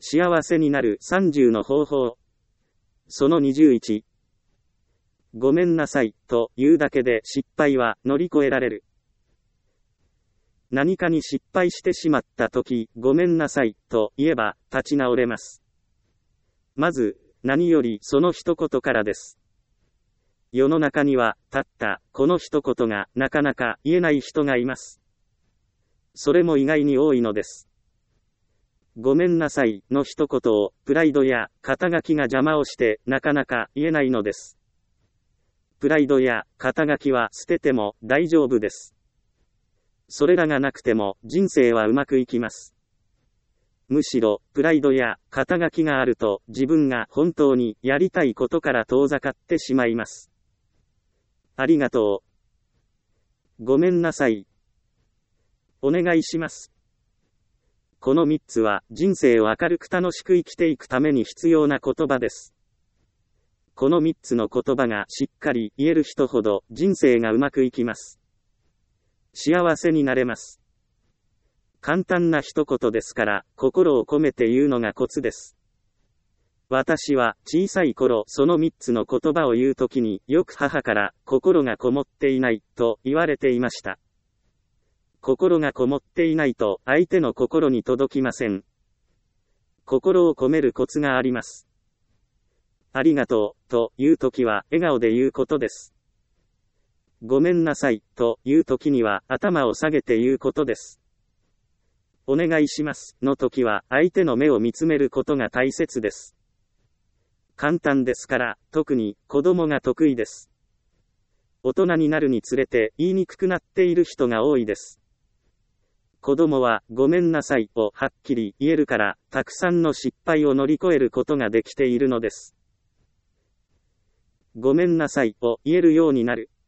幸せになる30の方法。その21。ごめんなさいと言うだけで失敗は乗り越えられる。何かに失敗してしまったとき、ごめんなさいと言えば立ち直れます。まず、何よりその一言からです。世の中には、たったこの一言がなかなか言えない人がいます。それも意外に多いのです。ごめんなさいの一言をプライドや肩書きが邪魔をしてなかなか言えないのです。プライドや肩書きは捨てても大丈夫です。それらがなくても人生はうまくいきます。むしろプライドや肩書きがあると自分が本当にやりたいことから遠ざかってしまいます。ありがとう。ごめんなさい。お願いします。この3つは人生を明るく楽しく生きていくために必要な言葉です。この3つの言葉がしっかり言える人ほど人生がうまくいきます。幸せになれます。簡単な一言ですから心を込めて言うのがコツです。私は小さい頃その3つの言葉を言うときによく母から心がこもっていないと言われていました。心がこもっていないと相手の心に届きません。心を込めるコツがあります。ありがとうというときは笑顔で言うことです。ごめんなさいというときには頭を下げて言うことです。お願いしますのときは相手の目を見つめることが大切です。簡単ですから特に子供が得意です。大人になるにつれて言いにくくなっている人が多いです。子供はごめんなさいをはっきり言えるからたくさんの失敗を乗り越えることができているのです。ごめんなさいを言えるようになる。